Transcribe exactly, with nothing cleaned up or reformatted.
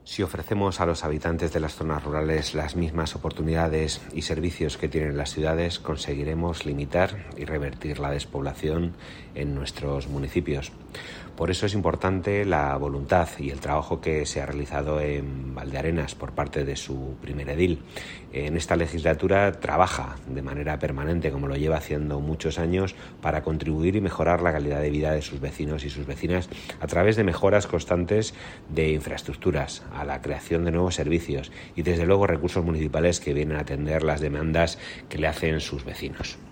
Si ofrecemos a los habitantes de las zonas rurales las mismas oportunidades y servicios que tienen las ciudades, conseguiremos limitar y revertir la despoblación en nuestros municipios. Por eso es importante la voluntad y el trabajo que se ha realizado en Valdearenas por parte de su primer edil. En esta legislatura trabaja de manera permanente, como lo lleva haciendo muchos años, para contribuir y mejorar la calidad de vida de sus vecinos y sus vecinas a través de mejoras constantes de infraestructuras, a la creación de nuevos servicios y desde luego recursos municipales que vienen a atender las demandas que le hacen sus vecinos.